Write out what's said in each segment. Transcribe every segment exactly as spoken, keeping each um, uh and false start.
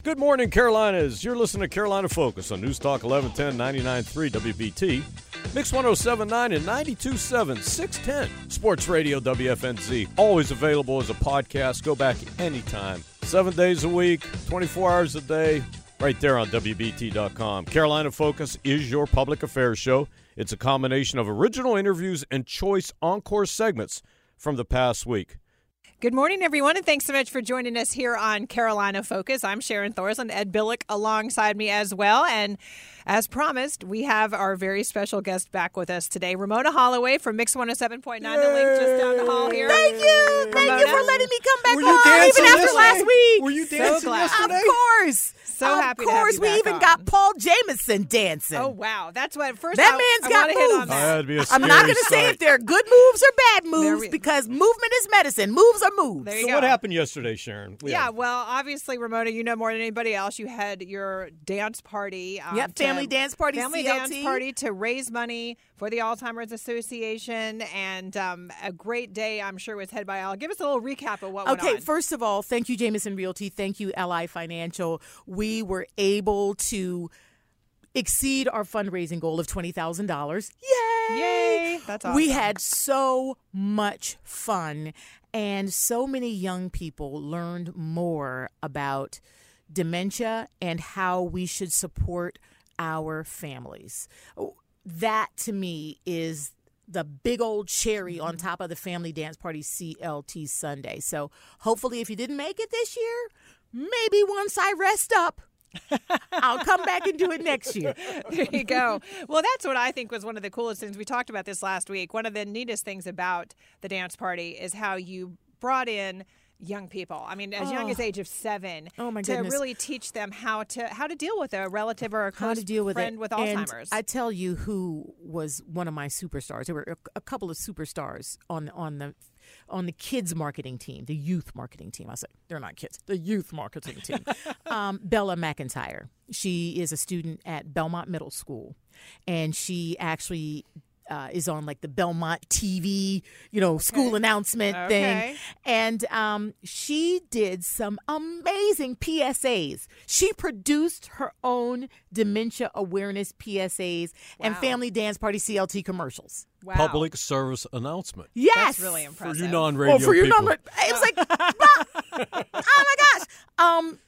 Good morning, Carolinas. You're listening to Carolina Focus on News Talk eleven ten, ninety-nine point three W B T, Mix one oh seven point nine and ninety-two point seven, six ten. Sports Radio W F N Z. Always available as a podcast. Go back anytime. Seven days a week, twenty-four hours a day, right there on W B T dot com. Carolina Focus is your public affairs show. It's a combination of original interviews and choice encore segments from the past week. Good morning, everyone, and thanks so much for joining us here on Carolina Focus. I'm Sharon Thorsland, Ed Billick alongside me as well. And as promised, we have our very special guest back with us today, Ramona Holloway from Mix one oh seven point nine, the link just down the hall here. Thank you. Thank Ramona. you for letting me come back Were you on, dancing even after yesterday? last week. Were you So dancing glad. yesterday? Of course. So of happy to have course, you we back even on. got Paul Jameson dancing. Oh, wow. That's what, first That I, man's I got want to hit on moves. Oh, that. that'd be a I'm not scary going to say sight. if they're good moves or bad There moves we- because movement is medicine. Moves are moves. There you So go. what happened yesterday, Sharon? We Yeah, had- well, obviously, Ramona, you know more than anybody else. You had your dance party. Um, Yep, to- family dance party, Family C L T. dance party to raise money for the Alzheimer's Association. And um, a great day, I'm sure, was had by Al. Give us a little recap of what went Okay, on. first of all, thank you, Jameson Realty. Thank you, L I Financial. We were able to exceed our fundraising goal of twenty thousand dollars. Yay! Yay! That's awesome. We had so much fun, and so many young people learned more about dementia and how we should support our families. That, to me, is the big old cherry on top of the family dance party C L T Sunday. So hopefully if you didn't make it this year, maybe once I rest up, I'll come back and do it next year. There you go. Well, that's what I think was one of the coolest things. We talked about this last week. One of the neatest things about the dance party is how you brought in young people. I mean, as young Oh. as age of seven, Oh, my to goodness. really teach them how to how to deal with a relative or a How close to deal with friend it. with And Alzheimer's. I tell you who was one of my superstars. There were a, a couple of superstars on on the on the kids marketing team, the youth marketing team. I say they're not kids, the youth marketing team. um, Bella McIntyre. She is a student at Belmont Middle School, and she actually Uh, is on like the Belmont T V, you know, school announcement Okay. thing. And um, she did some amazing P S As. She produced her own dementia awareness P S As and Wow. family dance party C L T commercials. wow. Public service announcement. Yes. That's really For impressive. you non-radio Oh, for your people. number. It was like, ah! Oh my gosh. Um,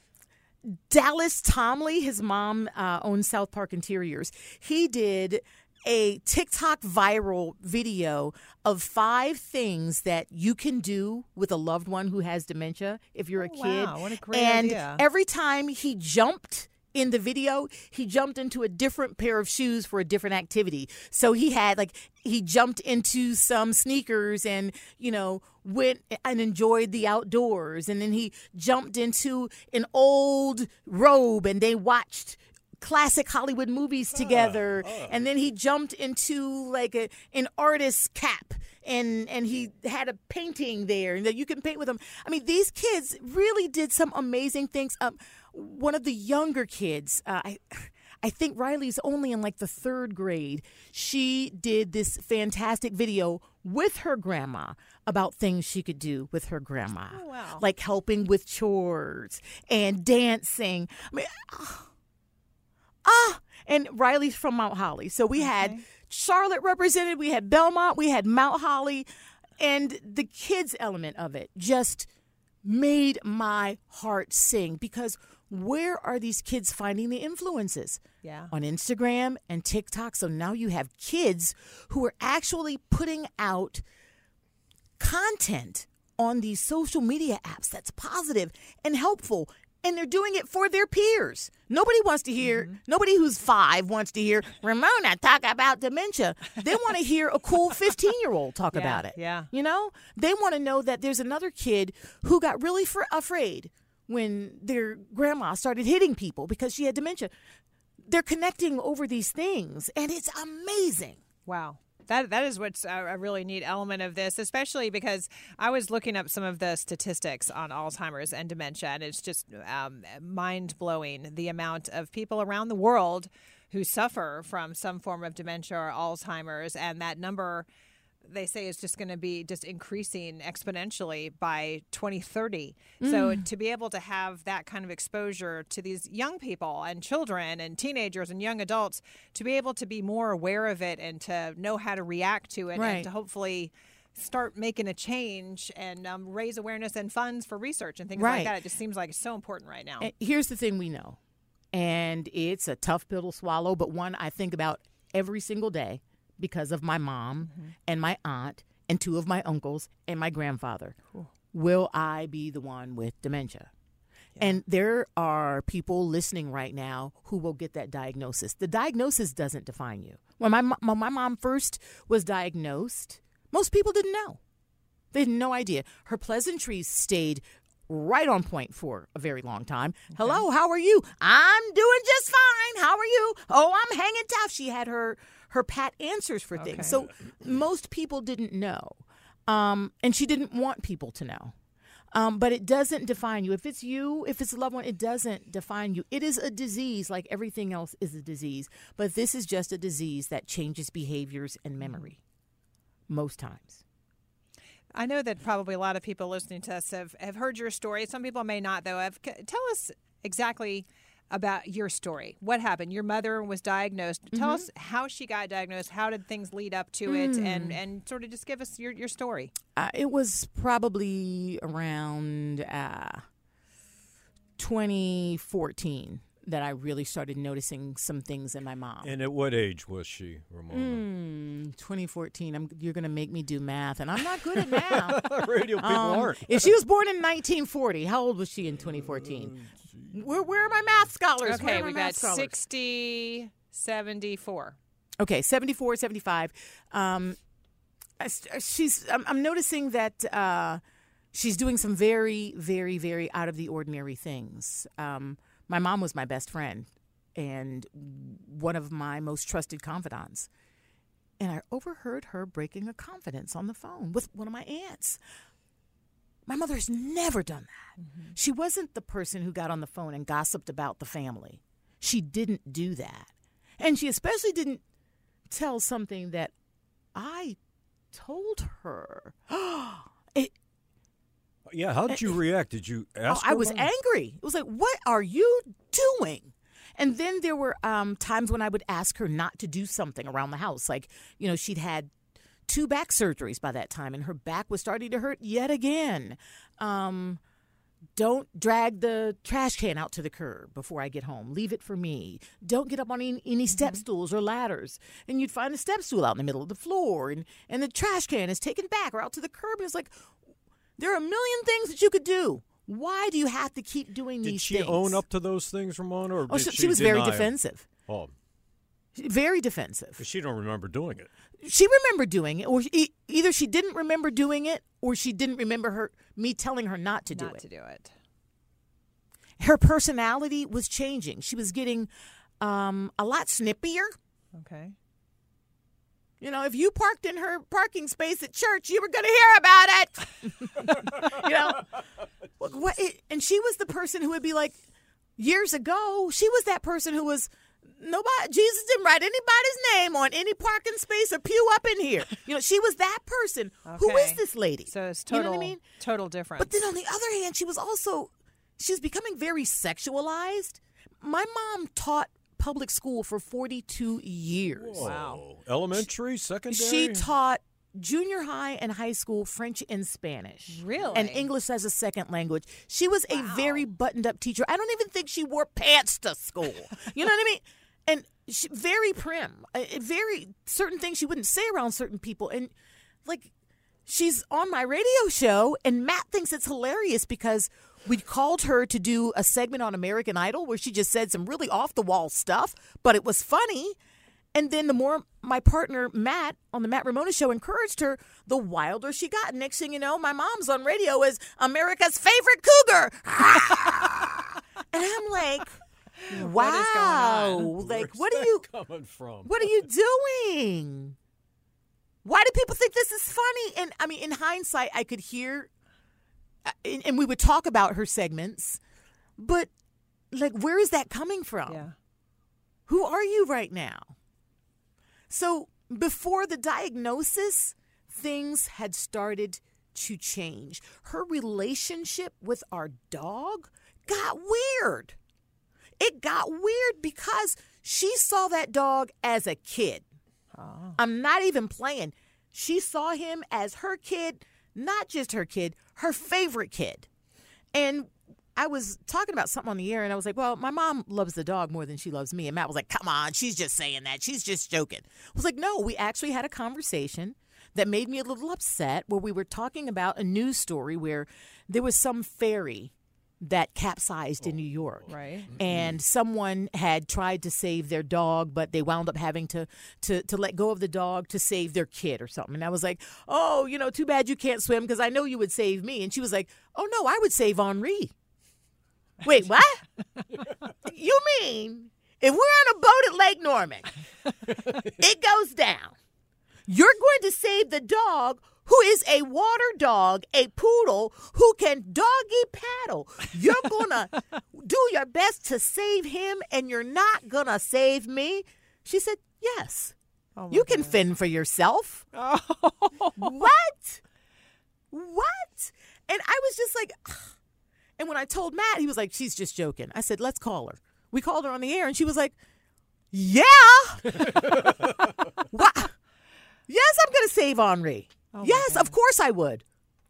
Dallas Tomley, his mom uh, owns South Park Interiors. He did a TikTok viral video of five things that you can do with a loved one who has dementia if you're a Oh, kid. wow. What a great and idea. every time he jumped in the video, he jumped into a different pair of shoes for a different activity. So he had like he jumped into some sneakers and, you know, went and enjoyed the outdoors. And then he jumped into an old robe and they watched classic Hollywood movies together. And then he jumped into like a an artist's cap and and he had a painting there and that you can paint with them. I mean, these kids really did some amazing things. Um, one of the younger kids, uh, I I think Riley's only in like the third grade. She did this fantastic video with her grandma about things she could do with her grandma. Oh, wow. Like helping with chores and dancing. I mean, Ah, and Riley's from Mount Holly. So we had Charlotte represented, we had Belmont, we had Mount Holly, and the kids element of it just made my heart sing because where are these kids finding the influences? Yeah. On Instagram and TikTok. So now you have kids who are actually putting out content on these social media apps that's positive and helpful. And they're doing it for their peers. Nobody wants to hear, mm-hmm. nobody who's five wants to hear Ramona talk about dementia. They want to hear a cool fifteen-year-old talk Yeah, about it. yeah. You know? They want to know that there's another kid who got really fr- afraid when their grandma started hitting people because she had dementia. They're connecting over these things, and it's amazing. Wow. That That is what's a, a really neat element of this, especially because I was looking up some of the statistics on Alzheimer's and dementia, and it's just um, mind-blowing the amount of people around the world who suffer from some form of dementia or Alzheimer's, and that number they say is just going to be just increasing exponentially by twenty thirty. Mm. So to be able to have that kind of exposure to these young people and children and teenagers and young adults, to be able to be more aware of it and to know how to react to it, right. and to hopefully start making a change and um, raise awareness and funds for research and things right. like that. It just seems like it's so important right now. And here's the thing we know, and it's a tough pill to swallow, but one I think about every single day because of my mom mm-hmm. and my aunt and two of my uncles and my grandfather. Cool. Will I be the one with dementia? Yeah. And there are people listening right now who will get that diagnosis. The diagnosis doesn't define you. When my, when my mom first was diagnosed, most people didn't know. They had no idea. Her pleasantries stayed right on point for a very long time. Okay. Hello, how are you? I'm doing just fine. How are you? Oh, I'm hanging tough. She had her her pat answers for things. Okay. So most people didn't know. Um, and she didn't want people to know. Um, but it doesn't define you. If it's you, if it's a loved one, it doesn't define you. It is a disease like everything else is a disease. But this is just a disease that changes behaviors and memory. Most times. I know that probably a lot of people listening to us have, have heard your story. Some people may not, though. Have, tell us exactly about your story. What happened? Your mother was diagnosed. Mm-hmm. Tell us how she got diagnosed. How did things lead up to mm. it? And, and sort of just give us your, your story. Uh, it was probably around uh, twenty fourteen. That I really started noticing some things in my mom. And at what age was she, Ramona? Mm, twenty fourteen. I'm, you're going to make me do math, and I'm not good at math. Radio people um, aren't. If she was born in nineteen forty, how old was she in twenty fourteen? Uh, where, where are my math scholars? Okay, we got scholars? sixty, seventy-four. Okay, seventy-four, seventy-five. Um, she's. I'm, I'm noticing that uh, she's doing some very, very, very out of the ordinary things. Um, My mom was my best friend and one of my most trusted confidants. And I overheard her breaking a confidence on the phone with one of my aunts. My mother has never done that. Mm-hmm. She wasn't the person who got on the phone and gossiped about the family. She didn't do that. And she especially didn't tell something that I told her. it Yeah, how did you react? Did you ask oh, her? I was angry. It was like, what are you doing? And then there were um, times when I would ask her not to do something around the house. Like, you know, she'd had two back surgeries by that time, and her back was starting to hurt yet again. Um, don't drag the trash can out to the curb before I get home. Leave it for me. Don't get up on any, any step stools or ladders. And you'd find a step stool out in the middle of the floor, and, and the trash can is taken back or out to the curb. And it's like, there are a million things that you could do. Why do you have to keep doing did these things? Did she own up to those things, Ramona? Or oh, did she, she, she was very deny defensive. Them? Oh. Very defensive. She don't remember doing it. She remembered doing it, or she, either she didn't remember doing it, or she didn't remember her me telling her not to do not it. to do it. Her personality was changing. She was getting um, a lot snippier. Okay. You know, if you parked in her parking space at church, you were going to hear about it. You know, what, it, and she was the person who would be like, years ago, she was that person who was, nobody, Jesus didn't write anybody's name on any parking space or pew up in here. You know, she was that person. Okay. Who is this lady? So it's total, you know what I mean? Total difference. But then on the other hand, she was also, she was becoming very sexualized. My mom taught public school for forty-two years. Whoa. Wow. Elementary, secondary? She taught junior high and high school French and Spanish. Really? And English as a second language. She was wow. a very buttoned-up teacher. I don't even think she wore pants to school. You know what I mean? And she, very prim. Uh, very, certain things she wouldn't say around certain people. And, like, she's on my radio show, and Matt thinks it's hilarious because we called her to do a segment on American Idol where she just said some really off-the-wall stuff, but it was funny. And then the more my partner, Matt, on the Matt Ramona show encouraged her, the wilder she got. Next thing you know, my mom's on radio as America's favorite cougar. And I'm like, wow. What like, Where's what are you coming from? What are you doing? Why do people think this is funny? And I mean, in hindsight, I could hear, and, and we would talk about her segments, but like, where is that coming from? Yeah. Who are you right now? So before the diagnosis, things had started to change. Her relationship with our dog got weird. It got weird because she saw that dog as a kid. Oh. I'm not even playing. She saw him as her kid, not just her kid, her favorite kid. And I was talking about something on the air, and I was like, well, my mom loves the dog more than she loves me. And Matt was like, come on, she's just saying that. She's just joking. I was like, no, we actually had a conversation that made me a little upset where we were talking about a news story where there was some ferry that capsized in New York. Right. And someone had tried to save their dog, but they wound up having to, to, to let go of the dog to save their kid or something. And I was like, oh, you know, too bad you can't swim because I know you would save me. And she was like, oh, no, I would save Henri. Wait, what? You mean if we're on a boat at Lake Norman, it goes down, you're going to save the dog who is a water dog, a poodle who can doggy paddle. You're going to do your best to save him, and you're not going to save me? She said, yes. Oh you can God. Fend for yourself. Oh. What? What? And I was just like, ugh. And when I told Matt, he was like, she's just joking. I said, let's call her. We called her on the air, and she was like, yeah. What? Yes, I'm going to save Henri. Oh yes, of course I would.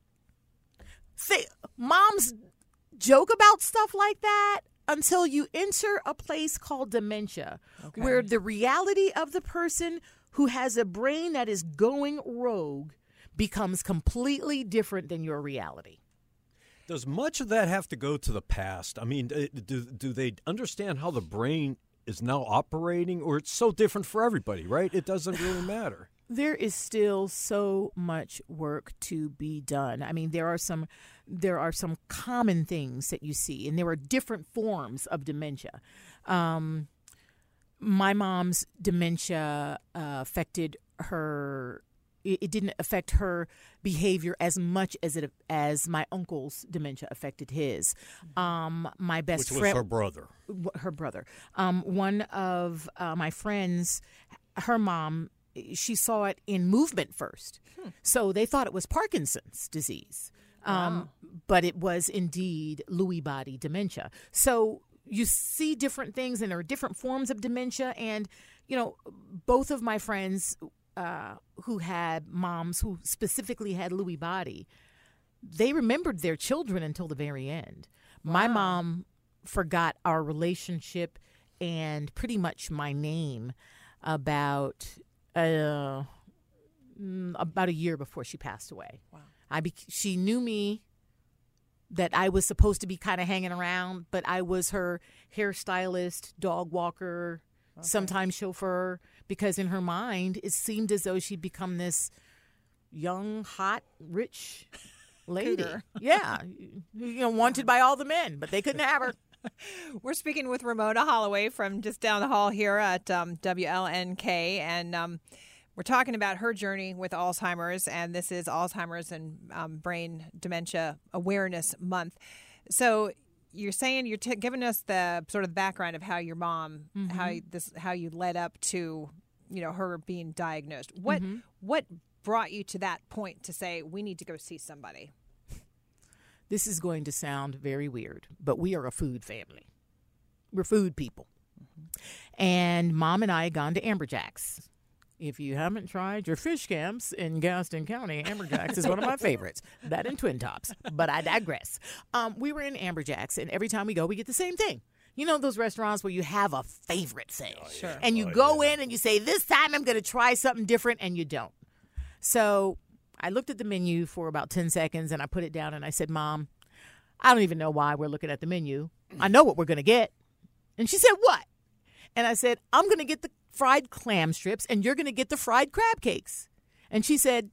Say, moms joke about stuff like that until you enter a place called dementia, okay, where the reality of the person who has a brain that is going rogue becomes completely different than your reality. Does much of that have to go to the past? I mean, do do they understand how the brain is now operating, or it's so different for everybody, right? It doesn't really matter. There is still so much work to be done. I mean, there are some there are some common things that you see, and there are different forms of dementia. Um, my mom's dementia uh, affected her. It, it didn't affect her behavior as much as it as my uncle's dementia affected his. Um, my best Which friend, was her brother. Her brother. Um, one of uh, my friends, her mom, she saw it in movement first. Hmm. So they thought it was Parkinson's disease. Um, wow. But it was indeed Lewy body dementia. So you see different things, and there are different forms of dementia. And, you know, both of my friends uh, who had moms who specifically had Lewy body, they remembered their children until the very end. Wow. My mom forgot our relationship and pretty much my name about... Uh, about a year before she passed away. Wow. I be- she knew me, that I was supposed to be kind of hanging around, but I was her hairstylist, dog walker, okay, sometimes chauffeur, because in her mind, it seemed as though she'd become this young, hot, rich lady. Yeah. You know, wanted by all the men, but they couldn't have her. We're speaking with Ramona Holloway from just down the hall here at um, W L N K, and um, we're talking about her journey with Alzheimer's, and this is Alzheimer's and um, Brain Dementia Awareness Month. So you're saying you're t- giving us the sort of background of how your mom, mm-hmm. how this, how you led up to, you know, her being diagnosed. What mm-hmm. what brought you to that point to say we need to go see somebody? This is going to sound very weird, but we are a food family. We're food people. Mm-hmm. And Mom and I had gone to Amberjacks. If you haven't tried your fish camps in Gaston County, Amberjacks is one of my favorites. That and Twin Tops, but I digress. Um, we were in Amberjacks, and every time we go, we get the same thing. You know those restaurants where you have a favorite thing. Oh, sure. And you oh, go yeah. in and you say, this time I'm going to try something different, and you don't. So I looked at the menu for about ten seconds, and I put it down, and I said, Mom, I don't even know why we're looking at the menu. I know what we're going to get. And she said, what? And I said, I'm going to get the fried clam strips, and you're going to get the fried crab cakes. And she said,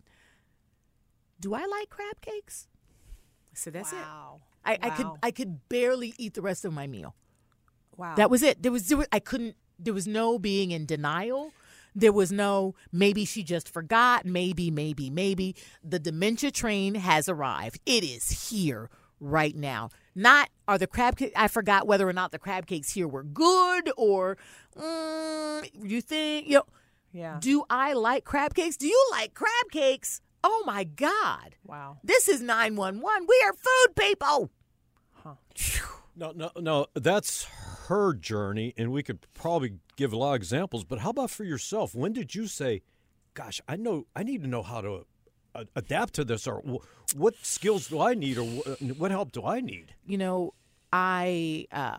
do I like crab cakes? I said, that's wow. it. I, wow. I could I could barely eat the rest of my meal. Wow. That was it. There was, there was I couldn't, there was no being in denial. There was no, maybe she just forgot, maybe, maybe, maybe. The dementia train has arrived. It is here right now. Not are the crab cakes, I forgot whether or not the crab cakes here were good or mm, you think, you know, yeah. Do I like crab cakes? Do you like crab cakes? oh, my God. Wow. This is nine one one. We are food people. Huh. No, no, no. That's her journey, and we could probably give a lot of examples. But how about for yourself? When did you say, "Gosh, I know I need to know how to uh, adapt to this," or what skills do I need, or what help do I need? You know, I, uh,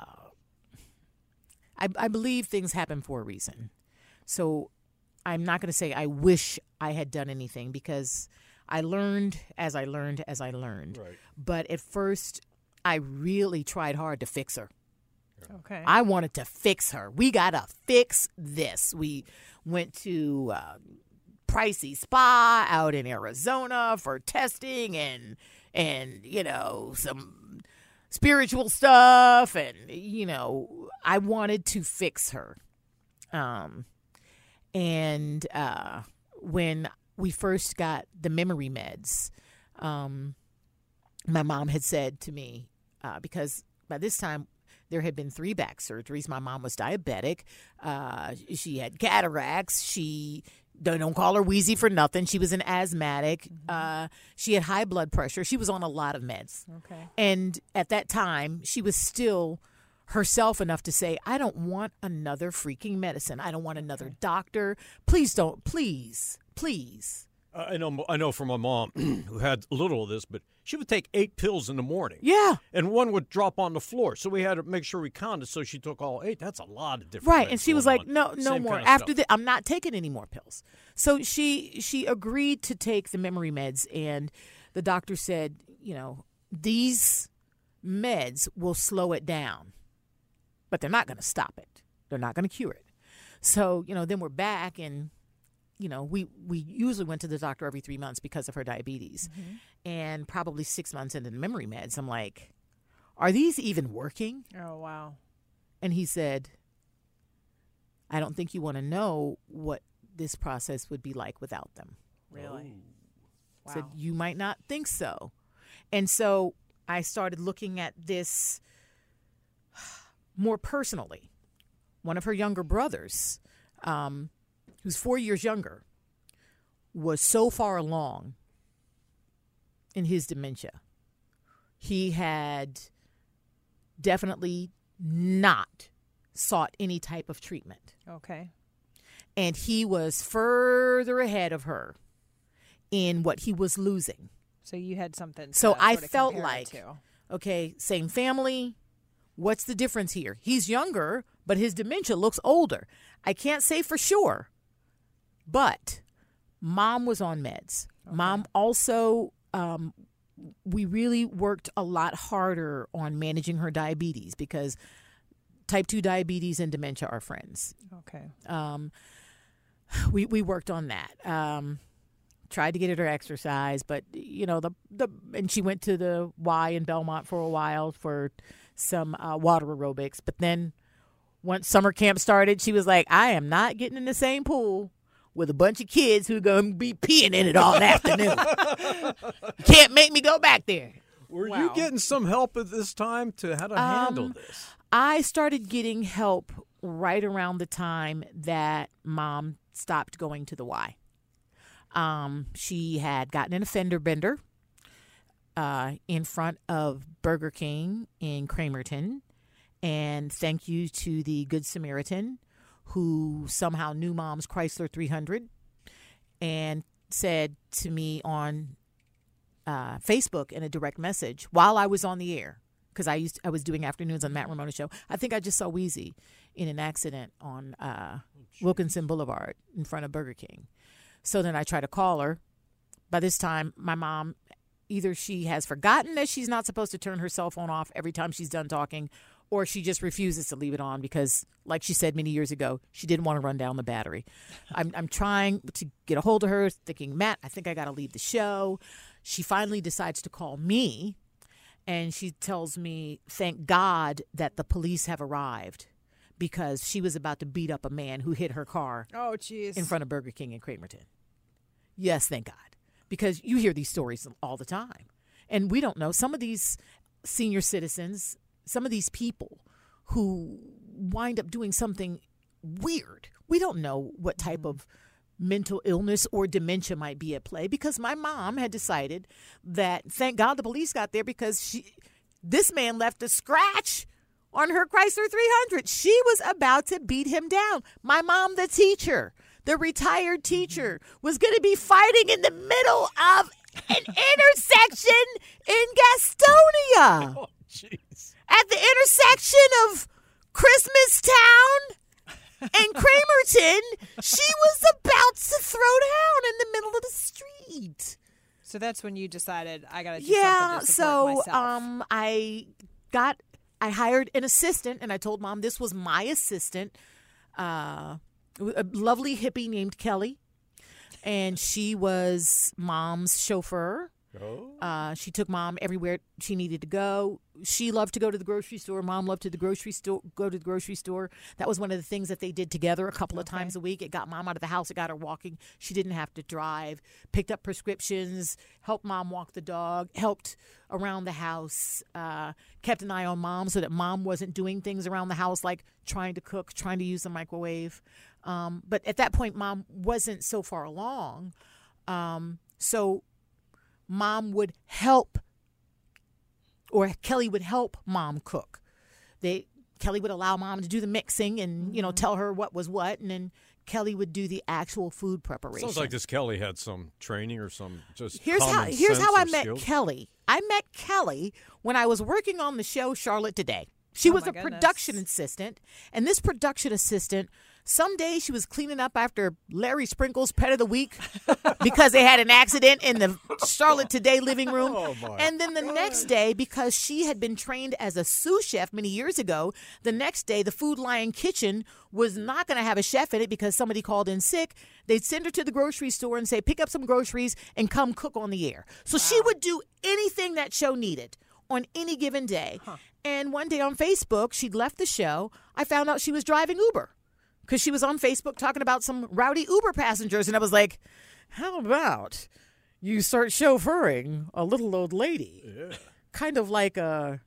I, I believe things happen for a reason. So I'm not going to say I wish I had done anything, because I learned as I learned as I learned. Right. But at first, I really tried hard to fix her. Okay. I wanted to fix her. We got to fix this. We went to uh, Pricey Spa out in Arizona for testing and, and you know, some spiritual stuff. And, you know, I wanted to fix her. Um, and uh, when we first got the memory meds, um, my mom had said to me, uh, because by this time, there had been three back surgeries. My mom was diabetic. Uh, she had cataracts. She, don't, don't call her wheezy for nothing. She was an asthmatic. Mm-hmm. Uh, she had high blood pressure. She was on a lot of meds. Okay. And at that time, she was still herself enough to say, I don't want another freaking medicine. I don't want another okay. doctor. Please don't. Please. Please. Uh, I know I know from my mom, who had a little of this, but she would take eight pills in the morning. Yeah. And one would drop on the floor. So we had to make sure we counted. So she took all eight. That's a lot of different Right. And she was like, on. no, no Same more. kind of After stuff. this, I'm not taking any more pills. So she she agreed to take the memory meds. And the doctor said, you know, these meds will slow it down, but they're not going to stop it. They're not going to cure it. So, you know, then we're back, and you know, we, we usually went to the doctor every three months because of her diabetes. Mm-hmm. And probably six months into the memory meds, I'm like, are these even working? Oh, wow. And he said, I don't think you want to know what this process would be like without them. Really? Wow. Said, you might not think so. And so I started looking at this more personally. One of her younger brothers, um, who's four years younger, was so far along in his dementia. He had definitely not sought any type of treatment. Okay. And he was further ahead of her in what he was losing. So you had something to So I sort of felt compare it like, to. okay, same family. What's the difference here? He's younger, but his dementia looks older. I can't say for sure. But mom was on meds. Okay. Mom also, um, we really worked a lot harder on managing her diabetes, because type two diabetes and dementia are friends. Okay. Um, we we worked on that. Um, tried to get her to exercise, but you know the the and she went to the Y in Belmont for a while for some uh, water aerobics. But then once summer camp started, she was like, I am not getting in the same pool with a bunch of kids who are going to be peeing in it all afternoon. You can't make me go back there. Were Wow. you getting some help at this time to how to Um, handle this? I started getting help right around the time that mom stopped going to the Y. Um, she had gotten in a fender bender uh, in front of Burger King in Cramerton. And thank you to the Good Samaritan, who somehow knew mom's Chrysler three hundred and said to me on uh, Facebook in a direct message while I was on the air, because I used I was doing afternoons on Matt Ramona show. I think I just saw Wheezy in an accident on uh, oh, Wilkinson Boulevard in front of Burger King. So then I try to call her. By this time, my mom, either she has forgotten that she's not supposed to turn her cell phone off every time she's done talking, or she just refuses to leave it on because, like she said many years ago, she didn't want to run down the battery. I'm, I'm trying to get a hold of her, thinking, Matt, I think I got to leave the show. She finally decides to call me, and she tells me, thank God that the police have arrived, because she was about to beat up a man who hit her car Oh, jeez. in front of Burger King in Cramerton. Yes, thank God, because you hear these stories all the time. And we don't know. Some of these senior citizens, some of these people who wind up doing something weird, we don't know what type of mental illness or dementia might be at play, because my mom had decided that, thank God the police got there, because she, this man left a scratch on her Chrysler three hundred. She was about to beat him down. My mom, the teacher, the retired teacher, was going to be fighting in the middle of an intersection in Gastonia. Oh, jeez. At the intersection of Christmas Town and Cramerton, she was about to throw down in the middle of the street. So that's when you decided I got to do Yeah, something to support so myself. um, I got, I hired an assistant, and I told Mom this was my assistant, uh, a lovely hippie named Kelly, and she was Mom's chauffeur. Oh. Uh, she took Mom everywhere she needed to go. She loved to go to the grocery store. Mom loved to the grocery store. Go to the grocery store. That was one of the things that they did together a couple of Okay. times a week. It got Mom out of the house. It got her walking. She didn't have to drive. Picked up prescriptions. Helped Mom walk the dog. Helped around the house. Uh, kept an eye on Mom so that Mom wasn't doing things around the house like trying to cook, trying to use the microwave. Um, but at that point, Mom wasn't so far along. Um, so Mom would help, or Kelly would help Mom cook. They Kelly would allow Mom to do the mixing and, you know, tell her what was what, and then Kelly would do the actual food preparation. Sounds like this Kelly had some training or some just Here's how common here's sense how I or met skills. Kelly. I met Kelly when I was working on the show Charlotte Today. She Oh, was my a goodness. production assistant, and this production assistant, someday she was cleaning up after Larry Sprinkle's Pet of the Week because they had an accident in the Charlotte Today living room. Oh, my and then the next day, because she had been trained as a sous chef many years ago, the next day the Food Lion Kitchen was not going to have a chef in it because somebody called in sick. They'd send her to the grocery store and say, pick up some groceries and come cook on the air. So she would do anything that show needed on any given day. Huh. And one day on Facebook, she'd left the show. I found out she was driving Uber because she was on Facebook talking about some rowdy Uber passengers. And I was like, how about you start chauffeuring a little old lady? Yeah. Kind of like a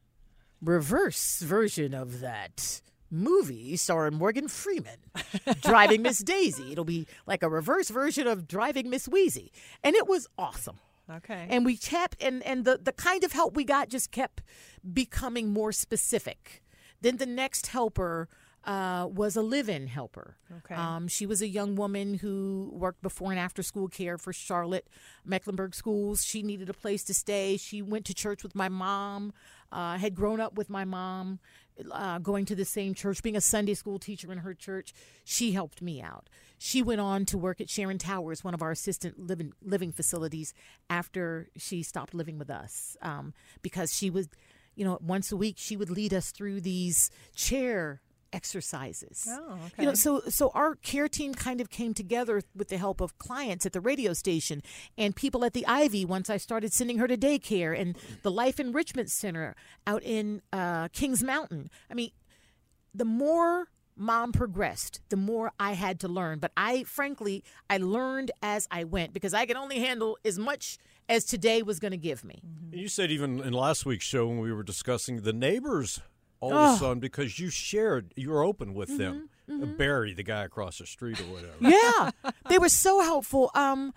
reverse version of that movie starring Morgan Freeman, Driving Miss Daisy. It'll be like a reverse version of Driving Miss Wheezy. And it was awesome. Okay. And we kept, and, and the, the kind of help we got just kept becoming more specific. Then the next helper uh, was a live-in helper. Okay. Um, she was a young woman who worked before and after school care for Charlotte Mecklenburg schools. She needed a place to stay. She went to church with my mom, uh, had grown up with my mom, uh, going to the same church, being a Sunday school teacher in her church. She helped me out. She went on to work at Sharon Towers, one of our assistant living living facilities, after she stopped living with us, um, because she was, you know, once a week she would lead us through these chair exercises. Oh, okay. You know, so so our care team kind of came together with the help of clients at the radio station and people at the Ivy once I started sending her to daycare, and the Life Enrichment Center out in uh, Kings Mountain. I mean, the more Mom progressed, the more I had to learn. But I, frankly, I learned as I went because I could only handle as much as today was going to give me. You said even in last week's show when we were discussing the neighbors all of Oh. a sudden, because you shared, you were open with them. Uh, Barry, the guy across the street or whatever. Yeah, they were so helpful. Um,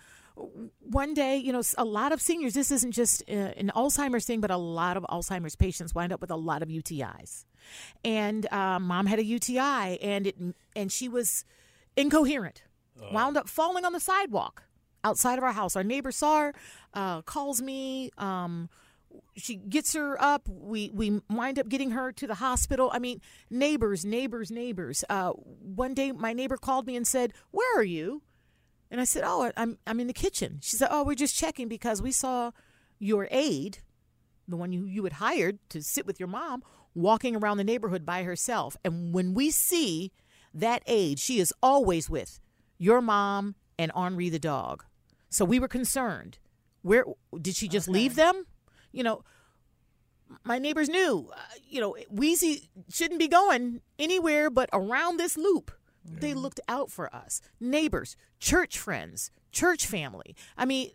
one day, you know, a lot of seniors, this isn't just uh, an Alzheimer's thing, but a lot of Alzheimer's patients wind up with a lot of U T Is. And uh, Mom had a U T I, and it and she was incoherent, wound up falling on the sidewalk outside of our house. Our neighbor saw her, uh, calls me. Um, she gets her up. We we wind up getting her to the hospital. I mean, neighbors, neighbors, neighbors. Uh, one day, my neighbor called me and said, "Where are you?" And I said, "Oh, I'm I'm in the kitchen." She said, "Oh, we're just checking because we saw your aide, the one you, you had hired to sit with your mom, walking around the neighborhood by herself. And when we see that aide, she is always with your mom and Henri the dog. So we were concerned. Where did she just Okay. leave them? You know, my neighbors knew, uh, you know, Wheezy shouldn't be going anywhere but around this loop. They looked out for us. Neighbors, church friends, church family. I mean,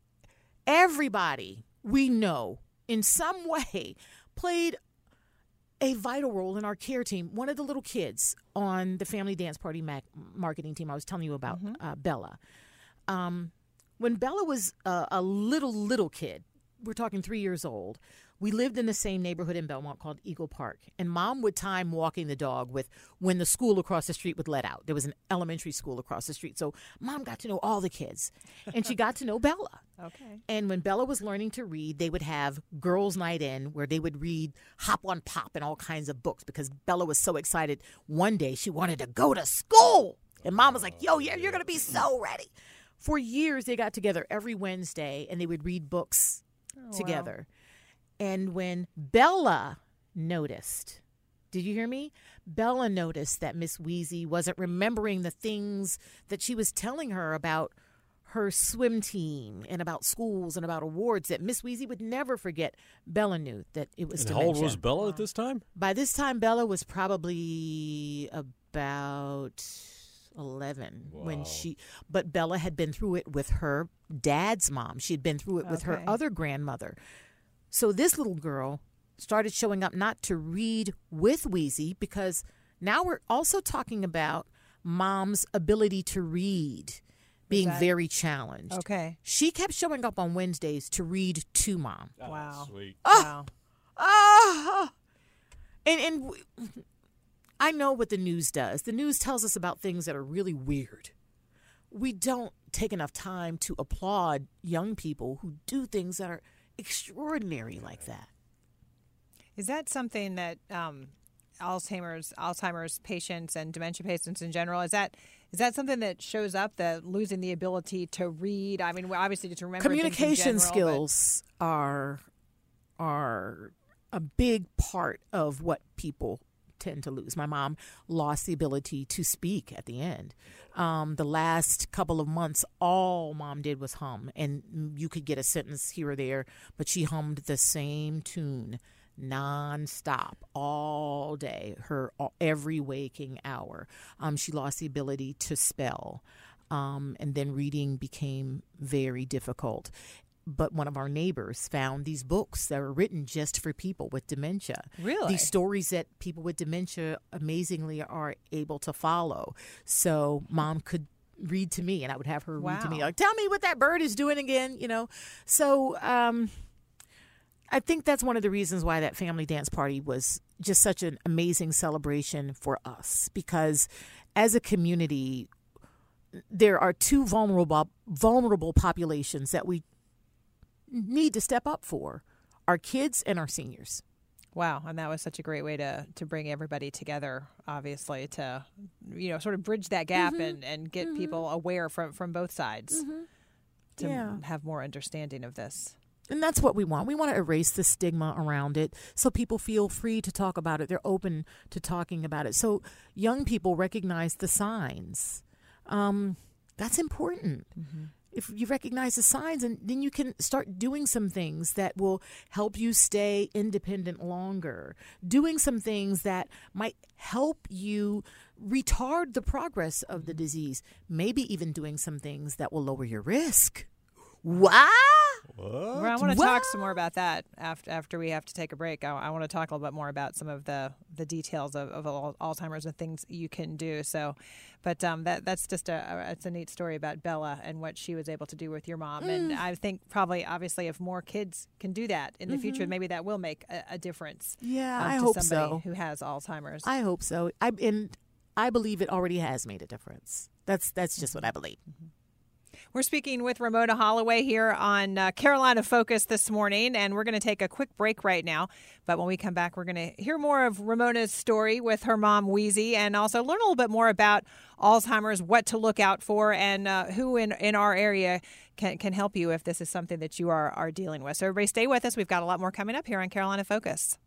everybody we know in some way played a vital role in our care team. One of the little kids on the Family Dance Party mac- marketing team I was telling you about, mm-hmm. uh, Bella. Um, when Bella was uh, a little, little kid, we're talking three years old, we lived in the same neighborhood in Belmont called Eagle Park. And Mom would time walking the dog with when the school across the street would let out. There was an elementary school across the street. So Mom got to know all the kids. And she got to know Bella. Okay. And when Bella was learning to read, they would have girls' night in where they would read Hop on Pop and all kinds of books because Bella was so excited. One day she wanted to go to school. And Mom was like, yo, yeah, you're going to be so ready. For years, they got together every Wednesday and they would read books oh, together. Wow. And when Bella noticed, did you hear me? Bella noticed that Miss Weezy wasn't remembering the things that she was telling her about her swim team and about schools and about awards that Miss Weezy would never forget. Bella knew that it was and dementia. How old was Bella at this time? By this time, Bella was probably about eleven wow. when she, but Bella had been through it with her dad's mom. She had been through it okay. with her other grandmother. So this little girl started showing up not to read with Weezy because now we're also talking about Mom's ability to read being that... very challenged. Okay. She kept showing up on Wednesdays to read to Mom. Oh, wow. Sweet. Oh, wow. Oh. And, and I know what the news does. The news tells us about things that are really weird. We don't take enough time to applaud young people who do things that are extraordinary like that. Is that something that um, Alzheimer's Alzheimer's patients and dementia patients in general, is that is that something that shows up, that losing the ability to read? I mean, obviously to remember communication things in general, skills but... are are a big part of what people tend to lose. My mom lost the ability to speak at the end. Um, the last couple of months, all Mom did was hum, and you could get a sentence here or there, but she hummed the same tune nonstop all day, her every waking hour. Um, she lost the ability to spell, um, and then reading became very difficult. But one of our neighbors found these books that were written just for people with dementia. Really? These stories that people with dementia amazingly are able to follow. So Mom could read to me and I would have her wow. read to me. Like, tell me what that bird is doing again, you know. So um, I think that's one of the reasons why that family dance party was just such an amazing celebration for us. Because as a community, there are two vulnerable vulnerable populations that we need to step up for: our kids and our seniors. Wow. And that was such a great way to, to bring everybody together, obviously, to, you know, sort of bridge that gap mm-hmm. and, and get mm-hmm. people aware from, from both sides mm-hmm. to yeah. have more understanding of this. And that's what we want. We want to erase the stigma around it so people feel free to talk about it. They're open to talking about it. So young people recognize the signs. Um, that's important. Mm-hmm. If you recognize the signs, and then you can start doing some things that will help you stay independent longer, doing some things that might help you retard the progress of the disease, maybe even doing some things that will lower your risk. Wow. What? Well, I want to talk some more about that after after we have to take a break. I, I want to talk a little bit more about some of the, the details of, of Alzheimer's and things you can do. So, but um, that that's just a, a it's a neat story about Bella and what she was able to do with your mom. Mm. And I think probably, obviously, if more kids can do that in the mm-hmm. future, maybe that will make a, a difference. Yeah, um, I to hope somebody so. Who has Alzheimer's? I hope so. I and I believe it already has made a difference. That's that's just what I believe. Mm-hmm. We're speaking with Ramona Holloway here on uh, Carolina Focus this morning, and we're going to take a quick break right now. But when we come back, we're going to hear more of Ramona's story with her mom, Weezy, and also learn a little bit more about Alzheimer's, what to look out for, and uh, who in, in our area can, can help you if this is something that you are, are dealing with. So everybody stay with us. We've got a lot more coming up here on Carolina Focus.